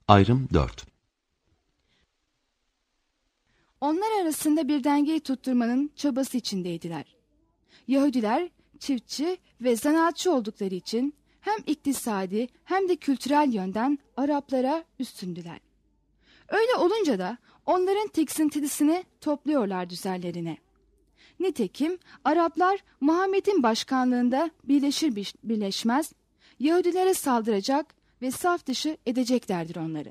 Ayrım 4. Onlar arasında bir dengeyi tutturmanın çabası içindeydiler. Yahudiler çiftçi ve zanaatçı oldukları için hem iktisadi hem de kültürel yönden Araplara üstündüler. Öyle olunca da onların tiksintilisini topluyorlardı üzerlerine. Nitekim Araplar Muhammed'in başkanlığında birleşir birleşmez Yahudilere saldıracak ve saf dışı edeceklerdir onları.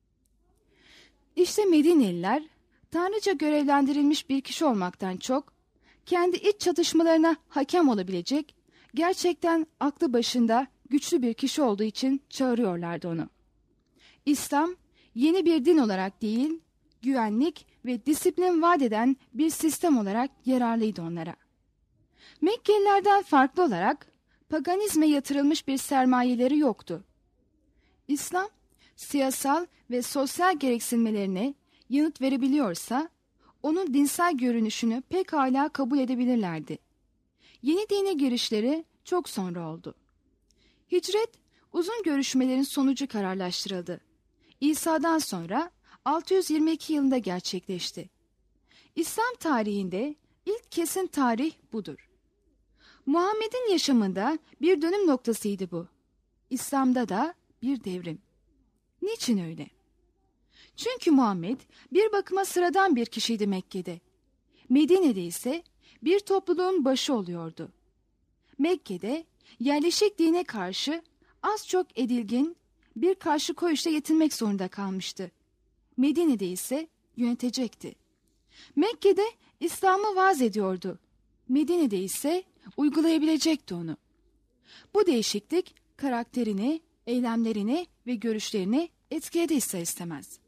İşte Medineliler Tanrıça görevlendirilmiş bir kişi olmaktan çok kendi iç çatışmalarına hakem olabilecek, gerçekten aklı başında güçlü bir kişi olduğu için çağırıyorlardı onu. İslam yeni bir din olarak değil, güvenlik ve disiplin vaat eden bir sistem olarak yararlıydı onlara. Mekkelilerden farklı olarak paganizme yatırılmış bir sermayeleri yoktu. İslam, siyasal ve sosyal gereksinmelerine yanıt verebiliyorsa, onun dinsel görünüşünü pekala kabul edebilirlerdi. Yeni dine girişleri çok sonra oldu. Hicret, uzun görüşmelerin sonucu kararlaştırıldı. İsa'dan sonra 622 yılında gerçekleşti. İslam tarihinde ilk kesin tarih budur. Muhammed'in yaşamında bir dönüm noktasıydı bu. İslam'da da bir devrim. Niçin öyle? Çünkü Muhammed bir bakıma sıradan bir kişiydi Mekke'de. Medine'de ise bir topluluğun başı oluyordu. Mekke'de yerleşik dine karşı az çok edilgin bir karşı koyuşla yetinmek zorunda kalmıştı. Medine'de ise yönetecekti. Mekke'de İslam'ı vaaz ediyordu. Medine'de ise uygulayabilecekti onu. Bu değişiklik karakterini, eylemlerini ve görüşlerini etkiledi ister istemez.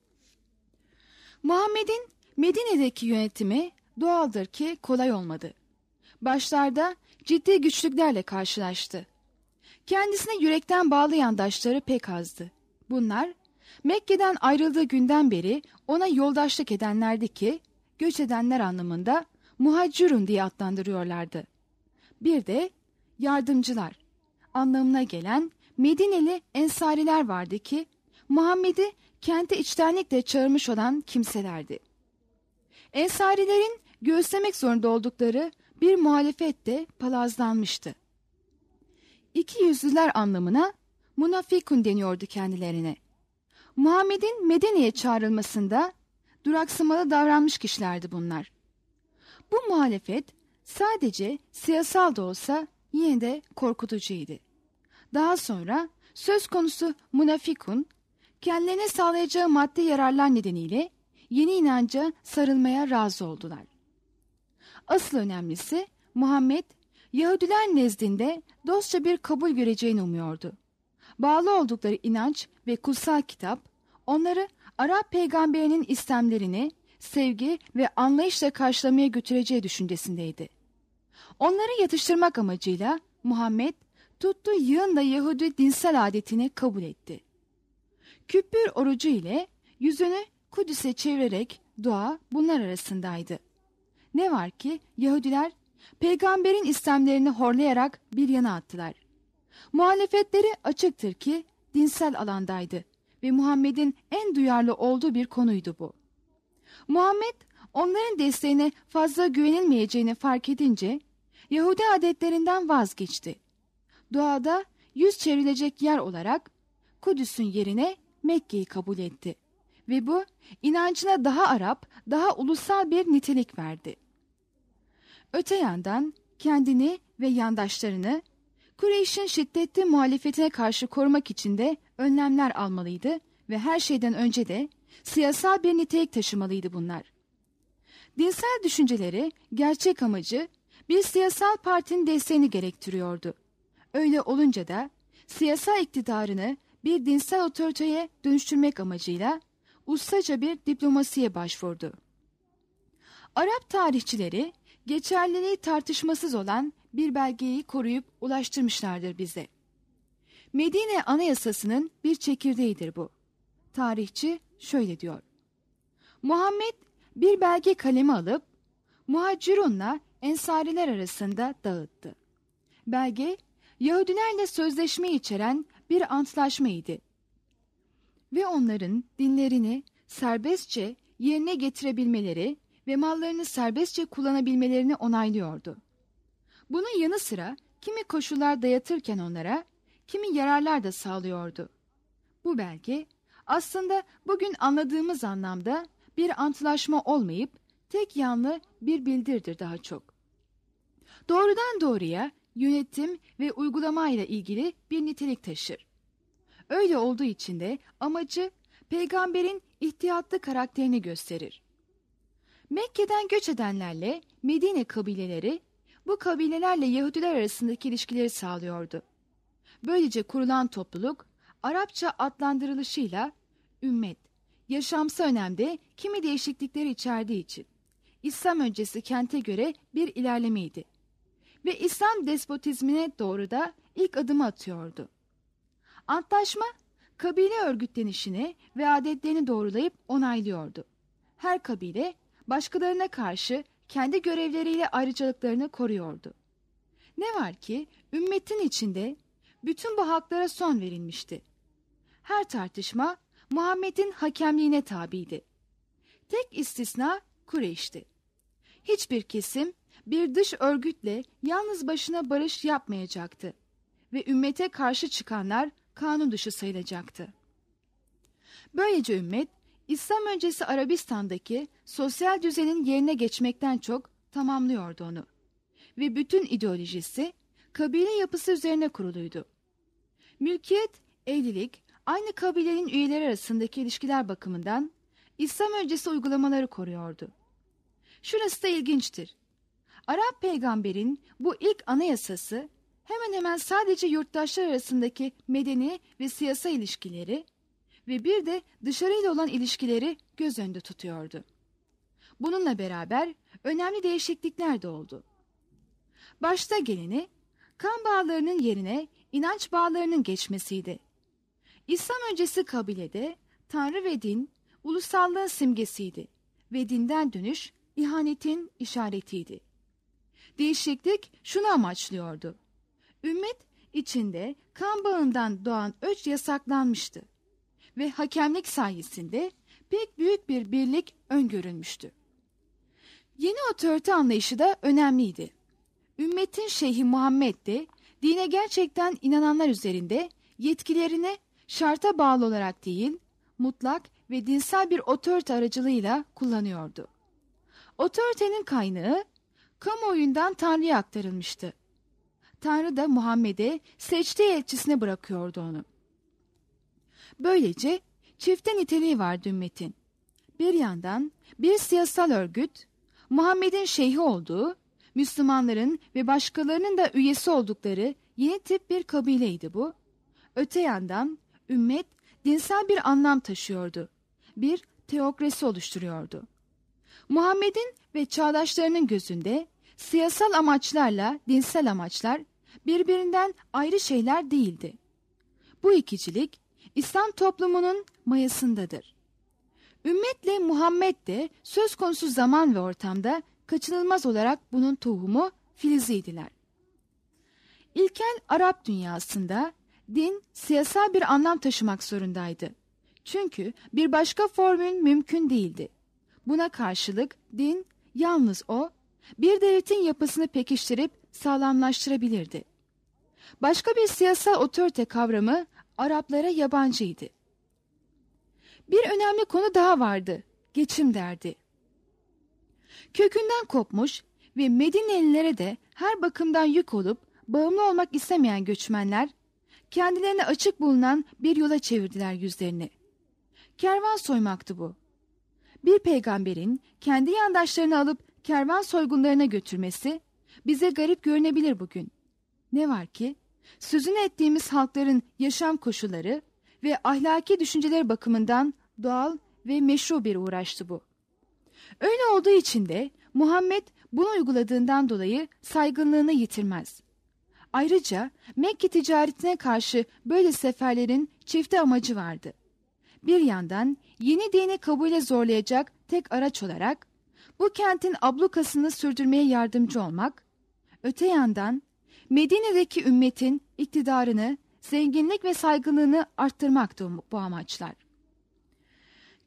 Muhammed'in Medine'deki yönetimi doğaldır ki kolay olmadı. Başlarda ciddi güçlüklerle karşılaştı. Kendisine yürekten bağlı yandaşları pek azdı. Bunlar Mekke'den ayrıldığı günden beri ona yoldaşlık edenlerdi ki göç edenler anlamında muhacirun diye adlandırıyorlardı. Bir de yardımcılar anlamına gelen Medineli ensariler vardı ki Muhammed'i kente içtenlikle çağırmış olan kimselerdi. Ensarilerin göğüslemek zorunda oldukları bir muhalefet de palazlanmıştı. İki yüzlüler anlamına munafikun deniyordu kendilerine. Muhammed'in Medine'ye çağrılmasında duraksamalı davranmış kişilerdi bunlar. Bu muhalefet sadece siyasal da olsa yine de korkutucuydu. Daha sonra söz konusu munafikun, kendilerine sağlayacağı maddi yararlar nedeniyle yeni inanca sarılmaya razı oldular. Asıl önemlisi Muhammed, Yahudiler nezdinde dostça bir kabul göreceğini umuyordu. Bağlı oldukları inanç ve kutsal kitap, onları Arap peygamberinin istemlerini sevgi ve anlayışla karşılamaya götüreceği düşüncesindeydi. Onları yatıştırmak amacıyla Muhammed, tuttuğu yığınla Yahudi dinsel adetini kabul etti. Küppür orucu ile yüzünü Kudüs'e çevirerek dua bunlar arasındaydı. Ne var ki Yahudiler peygamberin istemlerini horlayarak bir yana attılar. Muhalefetleri açıktır ki dinsel alandaydı ve Muhammed'in en duyarlı olduğu bir konuydu bu. Muhammed onların desteğine fazla güvenilmeyeceğini fark edince Yahudi adetlerinden vazgeçti. Duada yüz çevrilecek yer olarak Kudüs'ün yerine Mekke'yi kabul etti ve bu inancına daha Arap, daha ulusal bir nitelik verdi. Öte yandan kendini ve yandaşlarını Kureyş'in şiddetli muhalefetine karşı korumak için de önlemler almalıydı ve her şeyden önce de siyasal bir nitelik taşımalıydı bunlar. Dinsel düşünceleri, gerçek amacı bir siyasal partinin desteğini gerektiriyordu. Öyle olunca da siyasal iktidarını bir dinsel otoriteye dönüştürmek amacıyla ustaca bir diplomasiye başvurdu. Arap tarihçileri geçerliliği tartışmasız olan bir belgeyi koruyup ulaştırmışlardır bize. Medine Anayasası'nın bir çekirdeğidir bu. Tarihçi şöyle diyor. Muhammed bir belge kalemi alıp muhacirunla ensariler arasında dağıttı. Belge Yahudilerle sözleşme içeren bir antlaşmaydı. ve onların dinlerini serbestçe yerine getirebilmeleri ve mallarını serbestçe kullanabilmelerini onaylıyordu. Bunun yanı sıra kimi koşullar dayatırken onlara kimi yararlar da sağlıyordu. Bu belge aslında bugün anladığımız anlamda bir antlaşma olmayıp tek yanlı bir bildiridir daha çok. Doğrudan doğruya yönetim ve uygulama ile ilgili bir nitelik taşır. Öyle olduğu için de amacı peygamberin ihtiyatlı karakterini gösterir. Mekke'den göç edenlerle Medine kabileleri bu kabilelerle Yahudiler arasındaki ilişkileri sağlıyordu. Böylece kurulan topluluk Arapça adlandırılışıyla ümmet, yaşamsal önemde kimi değişiklikleri içerdiği için İslam öncesi kente göre bir ilerlemeydi ve İslam despotizmine doğru da ilk adımı atıyordu. Antlaşma, kabile örgütlenişini ve adetlerini doğrulayıp onaylıyordu. Her kabile başkalarına karşı kendi görevleriyle ayrıcalıklarını koruyordu. Ne var ki ümmetin içinde bütün bu haklara son verilmişti. Her tartışma Muhammed'in hakemliğine tabiydi. Tek istisna Kureyş'ti. Hiçbir kesim bir dış örgütle yalnız başına barış yapmayacaktı ve ümmete karşı çıkanlar kanun dışı sayılacaktı. Böylece ümmet, İslam öncesi Arabistan'daki sosyal düzenin yerine geçmekten çok tamamlıyordu onu ve bütün ideolojisi kabile yapısı üzerine kuruluydu. Mülkiyet, evlilik, aynı kabilenin üyeleri arasındaki ilişkiler bakımından İslam öncesi uygulamaları koruyordu. Şurası da ilginçtir. Arap peygamberin bu ilk anayasası hemen hemen sadece yurttaşlar arasındaki medeni ve siyasal ilişkileri ve bir de dışarıyla olan ilişkileri göz önünde tutuyordu. Bununla beraber önemli değişiklikler de oldu. Başta geleni kan bağlarının yerine inanç bağlarının geçmesiydi. İslam öncesi kabilede Tanrı ve din ulusallığın simgesiydi ve dinden dönüş ihanetin işaretiydi. Değişiklik şunu amaçlıyordu. Ümmet içinde kan bağından doğan öç yasaklanmıştı ve hakemlik sayesinde pek büyük bir birlik öngörülmüştü. Yeni otorite anlayışı da önemliydi. Ümmetin Şeyhi Muhammed de dine gerçekten inananlar üzerinde yetkilerini şarta bağlı olarak değil, mutlak ve dinsel bir otorite aracılığıyla kullanıyordu. Otoritenin kaynağı kamuoyundan Tanrı'ya aktarılmıştı. Tanrı da Muhammed'e seçtiği elçisine bırakıyordu onu. Böylece çifte niteliği vardı ümmetin. Bir yandan bir siyasal örgüt, Muhammed'in şeyhi olduğu, Müslümanların ve başkalarının da üyesi oldukları yeni tip bir kabileydi bu. Öte yandan ümmet dinsel bir anlam taşıyordu. Bir teokrasi oluşturuyordu. Muhammed'in ve çağdaşlarının gözünde siyasal amaçlarla dinsel amaçlar birbirinden ayrı şeyler değildi. Bu ikicilik İslam toplumunun mayasındadır. Ümmetle Muhammed de söz konusu zaman ve ortamda kaçınılmaz olarak bunun tohumu, filiziydiler. İlkel Arap dünyasında din siyasal bir anlam taşımak zorundaydı. Çünkü bir başka formül mümkün değildi. Buna karşılık din yalnız o, bir devletin yapısını pekiştirip sağlamlaştırabilirdi. Başka bir siyasal otorite kavramı Araplara yabancıydı. Bir önemli konu daha vardı, geçim derdi. Kökünden kopmuş ve Medinelilere de her bakımdan yük olup bağımlı olmak istemeyen göçmenler, kendilerine açık bulunan bir yola çevirdiler yüzlerini. Kervan soymaktı bu. Bir peygamberin kendi yandaşlarını alıp kervan soygunlarına götürmesi bize garip görünebilir bugün. Ne var ki sözünü ettiğimiz halkların yaşam koşulları ve ahlaki düşünceleri bakımından doğal ve meşru bir uğraştı bu. Öyle olduğu için de Muhammed bunu uyguladığından dolayı saygınlığını yitirmez. Ayrıca Mekke ticaretine karşı böyle seferlerin çifte amacı vardı. Bir yandan yeni dini kabule zorlayacak tek araç olarak bu kentin ablukasını sürdürmeye yardımcı olmak, öte yandan Medine'deki ümmetin iktidarını, zenginlik ve saygınlığını arttırmaktı bu amaçlar.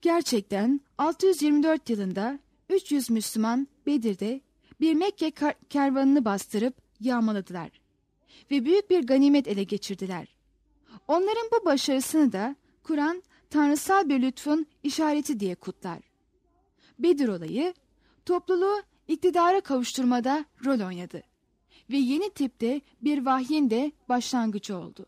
Gerçekten 624 yılında 300 Müslüman Bedir'de bir Mekke kervanını bastırıp yağmaladılar ve büyük bir ganimet ele geçirdiler. Onların bu başarısını da Kur'an tanrısal bir lütfun işareti diye kutlar. Bedir olayı topluluğu iktidara kavuşturmada rol oynadı ve yeni tipte bir vahyin de başlangıcı oldu.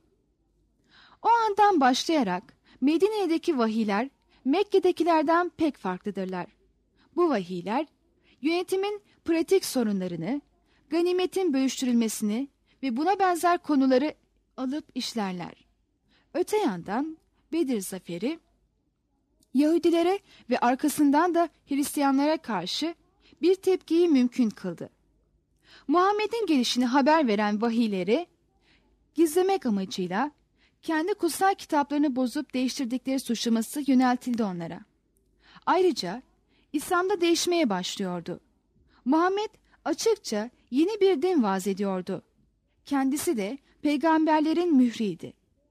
O andan başlayarak Medine'deki vahiyler Mekke'dekilerden pek farklıdırlar. Bu vahiyler yönetimin pratik sorunlarını, ganimetin bölüştürülmesini ve buna benzer konuları alıp işlerler. Öte yandan Bedir zaferi Yahudilere ve arkasından da Hristiyanlara karşı bir tepkiyi mümkün kıldı. Muhammed'in gelişini haber veren vahiyleri gizlemek amacıyla kendi kutsal kitaplarını bozup değiştirdikleri suçlaması yöneltildi onlara. Ayrıca İslam'da değişmeye başlıyordu. Muhammed açıkça yeni bir din vaaz ediyordu. Kendisi de peygamberlerin mühriydi.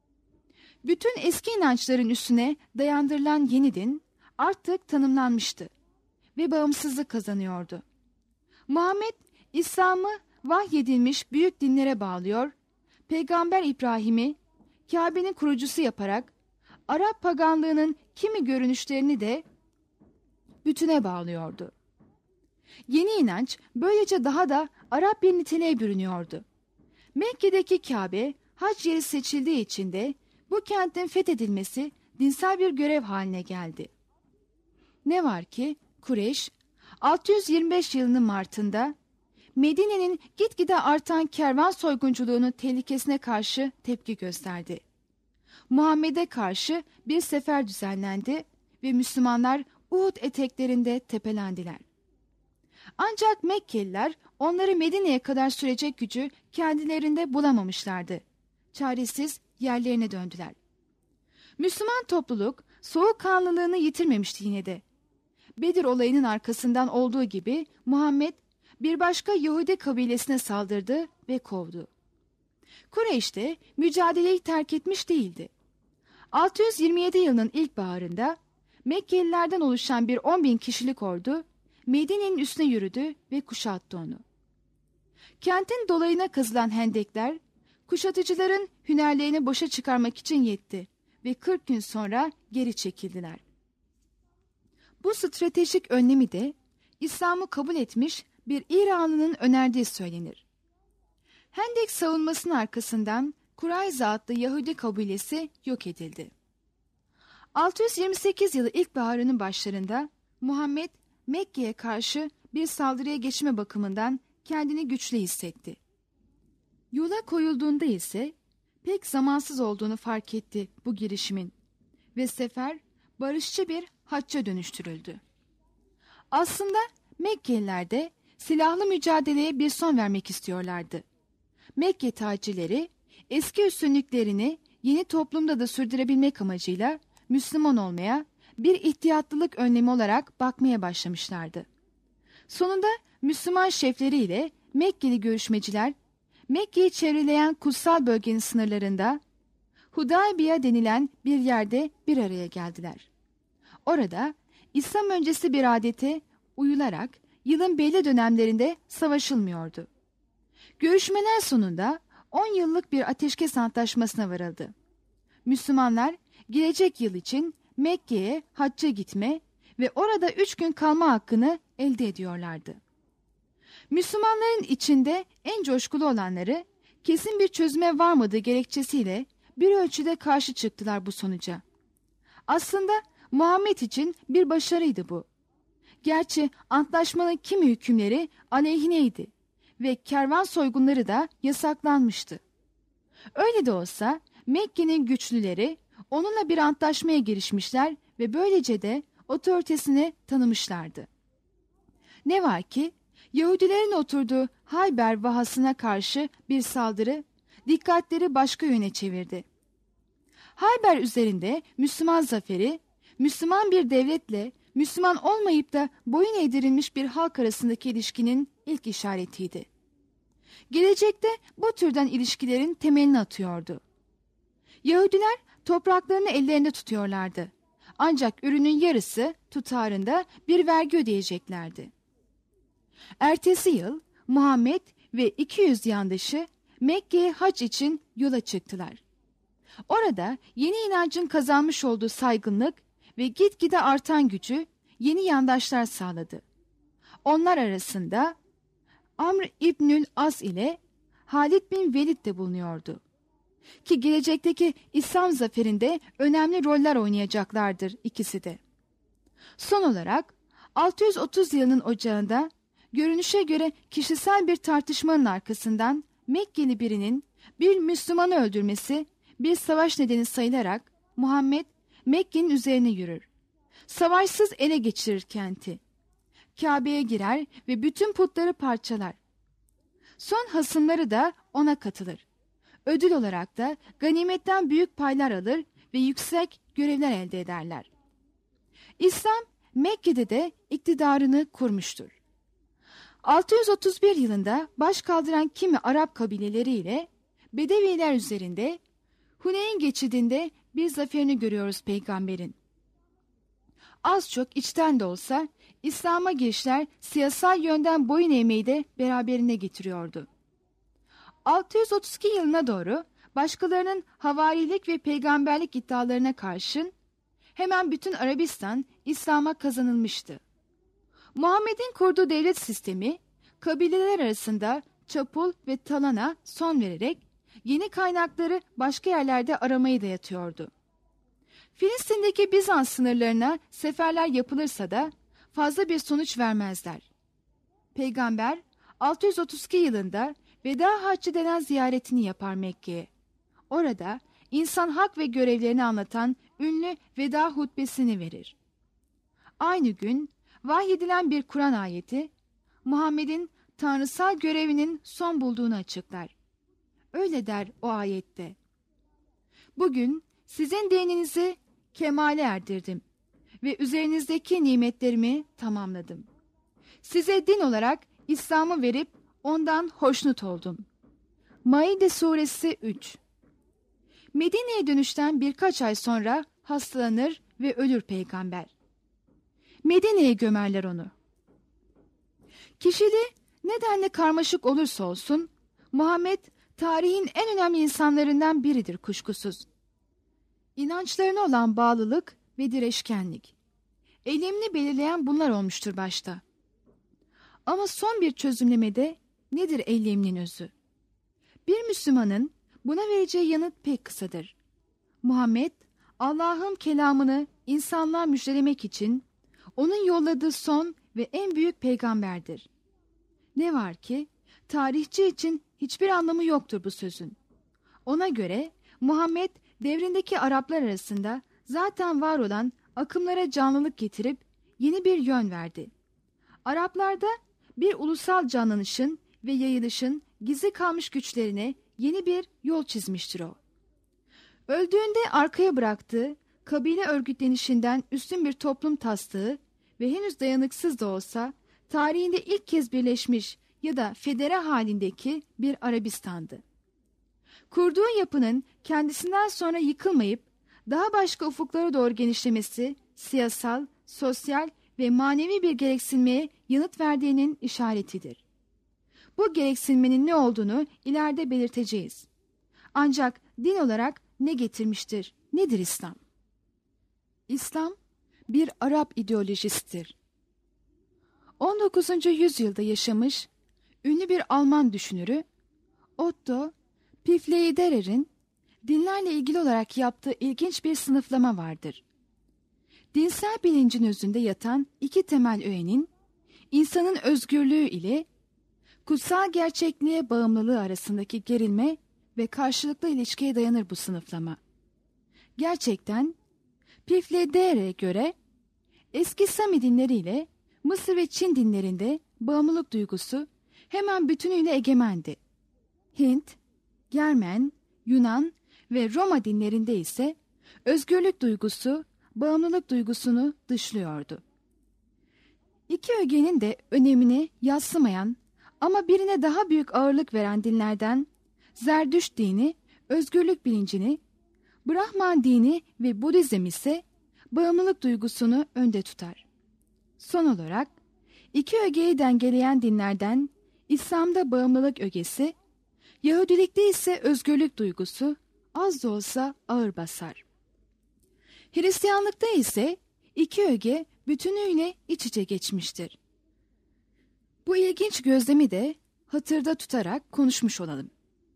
Bütün eski inançların üstüne dayandırılan yeni din artık tanımlanmıştı ve bağımsızlık kazanıyordu. Muhammed İslam'ı vahyedilmiş büyük dinlere bağlıyor, Peygamber İbrahim'i Kabe'nin kurucusu yaparak Arap paganlığının kimi görünüşlerini de bütüne bağlıyordu. Yeni inanç böylece daha da Arap bir niteliğe bürünüyordu. Mekke'deki Kabe hac yeri seçildiği için de bu kentin fethedilmesi dinsel bir görev haline geldi. Ne var ki Kureyş 625 yılının Mart'ında Medine'nin gitgide artan kervan soygunculuğunun tehlikesine karşı tepki gösterdi. Muhammed'e karşı bir sefer düzenlendi ve Müslümanlar Uhud eteklerinde tepelendiler. Ancak Mekkeliler onları Medine'ye kadar sürecek gücü kendilerinde bulamamışlardı. Çaresiz yerlerine döndüler. Müslüman topluluk soğukkanlılığını yitirmemişti yine de. Bedir olayının arkasından olduğu gibi Muhammed bir başka Yahudi kabilesine saldırdı ve kovdu. Kureyş de mücadeleyi terk etmiş değildi. 627 yılının ilkbaharında Mekkelilerden oluşan bir 10.000 kişilik ordu Medine'nin üstüne yürüdü ve kuşattı onu. Kentin dolayına kazılan hendekler kuşatıcıların hünerlerini boşa çıkarmak için yetti ve 40 gün sonra geri çekildiler. Bu stratejik önlemi de İslam'ı kabul etmiş bir İranlı'nın önerdiği söylenir. Hendek savunmasının arkasından Kurayza adlı Yahudi kabilesi yok edildi. 628 yılı ilkbaharının başlarında Muhammed Mekke'ye karşı bir saldırıya geçme bakımından kendini güçlü hissetti. Yola koyulduğunda ise pek zamansız olduğunu fark etti bu girişimin ve sefer barışçı bir hacca dönüştürüldü. Aslında Mekkeliler de silahlı mücadeleye bir son vermek istiyorlardı. Mekke tacirleri eski üstünlüklerini yeni toplumda da sürdürebilmek amacıyla Müslüman olmaya bir ihtiyatlılık önlemi olarak bakmaya başlamışlardı. Sonunda Müslüman şefleriyle Mekkeli görüşmeciler Mekke'yi çevreleyen kutsal bölgenin sınırlarında Hudaybiye denilen bir yerde bir araya geldiler. Orada İslam öncesi bir adete uyularak yılın belli dönemlerinde savaşılmıyordu. Görüşmeler sonunda 10 yıllık bir ateşkes antlaşmasına varıldı. Müslümanlar gelecek yıl için Mekke'ye hacca gitme ve orada 3 gün kalma hakkını elde ediyorlardı. Müslümanların içinde en coşkulu olanları kesin bir çözüme varmadığı gerekçesiyle bir ölçüde karşı çıktılar bu sonuca. Aslında Muhammed için bir başarıydı bu. Gerçi antlaşmanın kimi hükümleri aleyhineydi ve kervan soygunları da yasaklanmıştı. Öyle de olsa Mekke'nin güçlüleri onunla bir antlaşmaya girişmişler ve böylece de otoritesini tanımışlardı. Ne var ki Yahudilerin oturduğu Hayber vahasına karşı bir saldırı dikkatleri başka yöne çevirdi. Hayber üzerinde Müslüman zaferi, Müslüman bir devletle Müslüman olmayıp da boyun eğdirilmiş bir halk arasındaki ilişkinin ilk işaretiydi. Gelecekte bu türden ilişkilerin temelini atıyordu. Yahudiler topraklarını ellerinde tutuyorlardı. Ancak ürünün yarısı tutarında bir vergi ödeyeceklerdi. Ertesi yıl Muhammed ve 200 yandaşı Mekke'ye hac için yola çıktılar. Orada yeni inancın kazanmış olduğu saygınlık ve gitgide artan gücü yeni yandaşlar sağladı. Onlar arasında Amr İbnül As ile Halid bin Velid de bulunuyordu. Ki gelecekteki İslam zaferinde önemli roller oynayacaklardır ikisi de. Son olarak 630 yılının ocağında görünüşe göre kişisel bir tartışmanın arkasından Mekkeli birinin bir Müslümanı öldürmesi bir savaş nedeni sayılarak Muhammed Mekke'nin üzerine yürür. Savaşsız ele geçirir kenti. Kabe'ye girer ve bütün putları parçalar. Son hasımları da ona katılır. Ödül olarak da ganimetten büyük paylar alır ve yüksek görevler elde ederler. İslam Mekke'de de iktidarını kurmuştur. 631 yılında baş kaldıran kimi Arap kabileleriyle Bedeviler üzerinde Huneyn geçidinde bir zaferini görüyoruz peygamberin. Az çok içten de olsa İslam'a girişler siyasal yönden boyun eğmeyi de beraberine getiriyordu. 632 yılına doğru başkalarının havarilik ve peygamberlik iddialarına karşın hemen bütün Arabistan İslam'a kazanılmıştı. Muhammed'in kurduğu devlet sistemi kabileler arasında çapul ve talana son vererek yeni kaynakları başka yerlerde aramayı dayatıyordu. Filistin'deki Bizans sınırlarına seferler yapılırsa da fazla bir sonuç vermezler. Peygamber 632 yılında Veda Haccı denen ziyaretini yapar Mekke'ye. Orada insan hak ve görevlerini anlatan ünlü veda hutbesini verir. Aynı gün vahyedilen bir Kur'an ayeti Muhammed'in tanrısal görevinin son bulduğunu açıklar. Öyle der o ayette: "Bugün sizin dininizi kemale erdirdim ve üzerinizdeki nimetlerimi tamamladım. Size din olarak İslam'ı verip ondan hoşnut oldum." Maide suresi 3. Medine'ye dönüşten birkaç ay sonra hastalanır ve ölür peygamber. Medine'ye gömerler onu. Kişiliği nedenle karmaşık olursa olsun, Muhammed tarihin en önemli insanlarından biridir kuşkusuz. İnançlarına olan bağlılık ve direşkenlik. Eğilimini belirleyen bunlar olmuştur başta. Ama son bir çözümlemede nedir eğiliminin özü? Bir Müslümanın buna vereceği yanıt pek kısadır. Muhammed, Allah'ın kelamını insanlığa müjdelemek için onun yolladığı son ve en büyük peygamberdir. Ne var ki tarihçi için hiçbir anlamı yoktur bu sözün. Ona göre Muhammed devrindeki Araplar arasında zaten var olan akımlara canlılık getirip yeni bir yön verdi. Araplarda bir ulusal canlanışın ve yayılışın gizli kalmış güçlerine yeni bir yol çizmiştir o. Öldüğünde arkaya bıraktığı kabile örgütlenişinden üstün bir toplum taslağı ve henüz dayanıksız da olsa tarihinde ilk kez birleşmiş ya da federe halindeki bir Arabistan'dı. Kurduğu yapının kendisinden sonra yıkılmayıp daha başka ufuklara doğru genişlemesi siyasal, sosyal ve manevi bir gereksinmeye yanıt verdiğinin işaretidir. Bu gereksinmenin ne olduğunu ileride belirteceğiz. Ancak din olarak ne getirmiştir, nedir İslam? İslam bir Arap ideolojisidir. 19. yüzyılda yaşamış ünlü bir Alman düşünürü Otto Pfleiderer'in dinlerle ilgili olarak yaptığı ilginç bir sınıflama vardır. Dinsel bilincin özünde yatan iki temel öğenin insanın özgürlüğü ile kutsal gerçekliğe bağımlılığı arasındaki gerilme ve karşılıklı ilişkiye dayanır bu sınıflama. Gerçekten Pfleiderer'e göre eski Sami dinleriyle Mısır ve Çin dinlerinde bağımlılık duygusu hemen bütünüyle egemendi. Hint, Germen, Yunan ve Roma dinlerinde ise özgürlük duygusu bağımlılık duygusunu dışlıyordu. İki ögenin de önemini yadsımayan ama birine daha büyük ağırlık veren dinlerden Zerdüşt dini özgürlük bilincini, Brahman dini ve Budizm ise bağımlılık duygusunu önde tutar. Son olarak iki ögeyi dengeleyen dinlerden İslam'da bağımlılık ögesi, Yahudilikte ise özgürlük duygusu az da olsa ağır basar. Hristiyanlıkta ise iki öge bütünüyle iç içe geçmiştir. Bu ilginç gözlemi de hatırda tutarak konuşmuş olalım.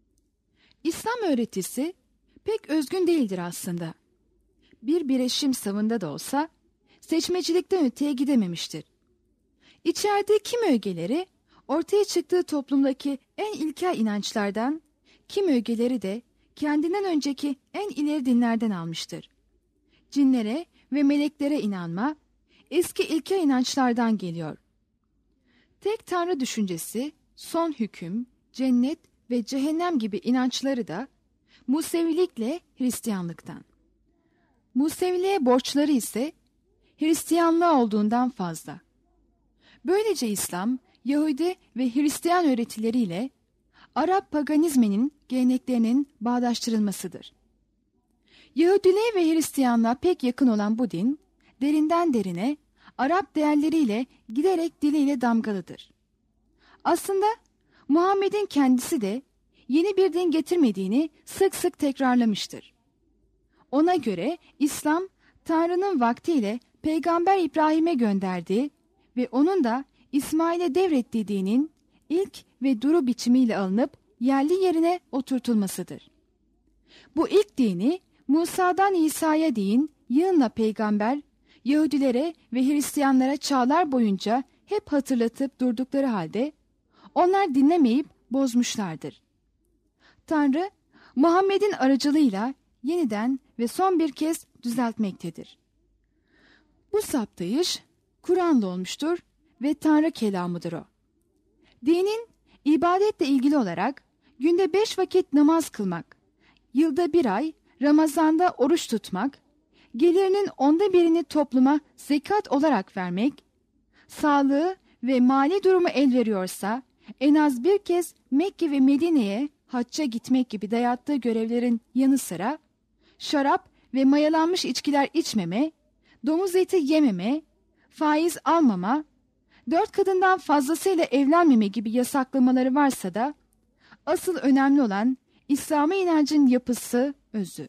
İslam öğretisi pek özgün değildir aslında. Bir bireşim savında da olsa seçmecilikten öteye gidememiştir. İçerdiği kimi ögeleri ortaya çıktığı toplumdaki en ilkel inançlardan, kimi ögeleri de kendinden önceki en ileri dinlerden almıştır. Cinlere ve meleklere inanma, eski ilkel inançlardan geliyor. Tek tanrı düşüncesi, son hüküm, cennet ve cehennem gibi inançları da Musevilikle Hristiyanlıktan. Museviliğe borçları ise Hristiyanlığa olduğundan fazla. Böylece İslam, Yahudi ve Hristiyan öğretileriyle Arap paganizminin geleneklerinin bağdaştırılmasıdır. Yahudiliğe ve Hristiyanlığa pek yakın olan bu din, derinden derine Arap değerleriyle giderek diliyle damgalıdır. Aslında Muhammed'in kendisi de yeni bir din getirmediğini sık sık tekrarlamıştır. Ona göre İslam, Tanrı'nın vaktiyle Peygamber İbrahim'e gönderdiği ve onun da İsmail'e devrettiği dinin ilk ve duru biçimiyle alınıp yerli yerine oturtulmasıdır. Bu ilk dini Musa'dan İsa'ya değin yığınla peygamber, Yahudilere ve Hristiyanlara çağlar boyunca hep hatırlatıp durdukları halde onlar dinlemeyip bozmuşlardır. Tanrı, Muhammed'in aracılığıyla yeniden ve son bir kez düzeltmektedir. Bu saptayış Kur'an'la olmuştur ve Tanrı kelamıdır o. Dinin ibadetle ilgili olarak günde 5 vakit namaz kılmak, yılda 1 ay Ramazan'da oruç tutmak, gelirinin 1/10'ini topluma zekat olarak vermek, sağlığı ve mali durumu el veriyorsa en az bir kez Mekke ve Medine'ye hacca gitmek gibi dayattığı görevlerin yanı sıra şarap ve mayalanmış içkiler içmeme, domuz eti yememe, faiz almama, 4 kadından fazlasıyla evlenmeme gibi yasaklamaları varsa da asıl önemli olan İslam'a inancın yapısı, özü.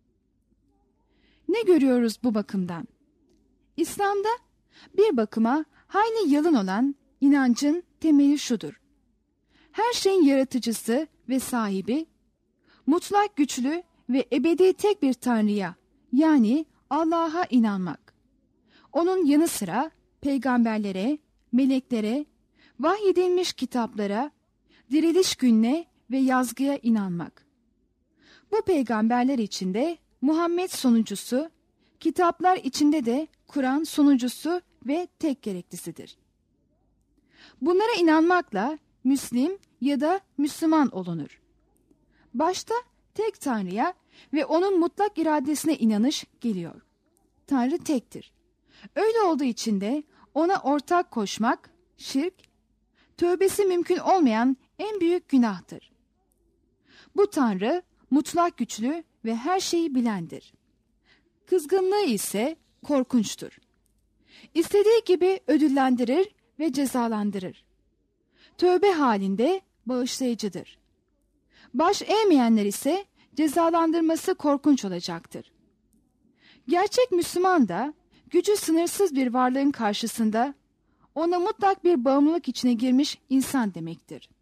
Ne görüyoruz bu bakımdan? İslam'da bir bakıma hayli yalın olan inancın temeli şudur: her şeyin yaratıcısı ve sahibi, mutlak güçlü ve ebedi tek bir Tanrı'ya, yani Allah'a inanmak. Onun yanı sıra peygamberlere, meleklere, vahyedilmiş kitaplara, diriliş gününe ve yazgıya inanmak. Bu peygamberler içinde Muhammed sonuncusu, kitaplar içinde de Kur'an sonuncusu ve tek gereklisidir. Bunlara inanmakla Müslim ya da Müslüman olunur. Başta tek Tanrı'ya ve onun mutlak iradesine inanış geliyor. Tanrı tektir. Öyle olduğu için de ona ortak koşmak, şirk, tövbesi mümkün olmayan en büyük günahtır. Bu Tanrı mutlak güçlü ve her şeyi bilendir. Kızgınlığı ise korkunçtur. İstediği gibi ödüllendirir ve cezalandırır. Tövbe halinde bağışlayıcıdır. Baş eğmeyenler ise cezalandırması korkunç olacaktır. Gerçek Müslüman da gücü sınırsız bir varlığın karşısında ona mutlak bir bağımlılık içine girmiş insan demektir.